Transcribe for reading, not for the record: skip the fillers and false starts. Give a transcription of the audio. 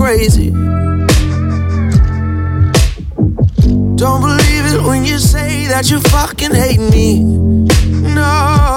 crazy. Don't believe it when you say that you fucking hate me. No.